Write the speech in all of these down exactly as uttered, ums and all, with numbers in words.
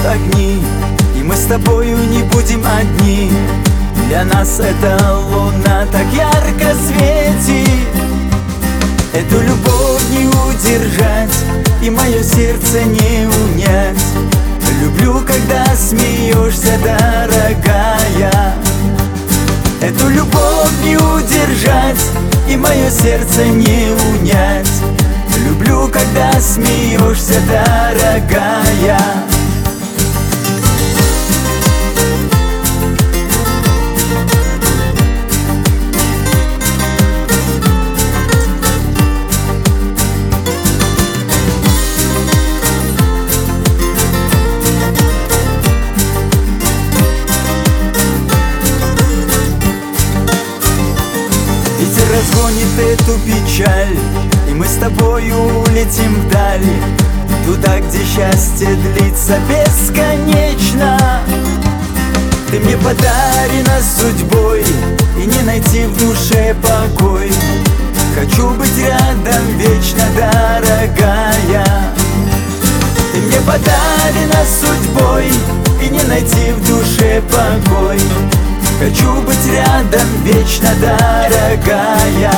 огни, и мы с тобою не будем одни. Для нас эта луна так ярко светит, эту любовь не удержать и мое сердце не унять. Люблю, когда смеешься, дорогая. Эту любовь не удержать и мое сердце не унять. Люблю, когда смеешься, дорогая. Ветер разгонит эту печаль, и мы с тобою улетим вдаль, туда, где счастье длится бесконечно. Ты мне подарена судьбой, и не найти в душе покой. Хочу быть рядом вечно, дорогая. Ты мне подарена судьбой, и не найти в душе покой. Хочу быть рядом вечно, дорогая.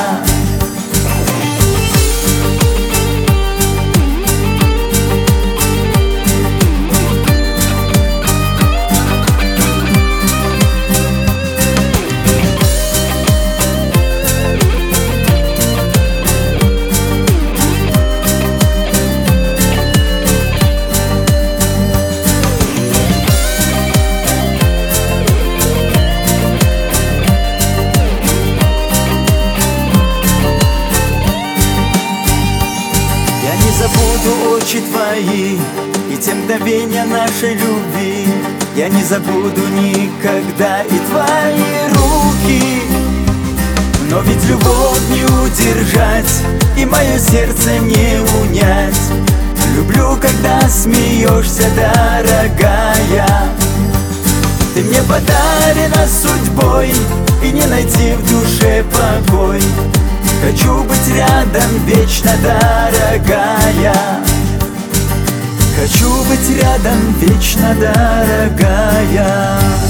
Забуду очи твои и те мгновения нашей любви. Я не забуду никогда и твои руки. Но ведь любовь не удержать и мое сердце не унять. Люблю, когда смеешься, дорогая. Ты мне подарена судьбой, и не найти в душе покой. Хочу быть рядом вечно, дорогая. Хочу быть рядом вечно, дорогая.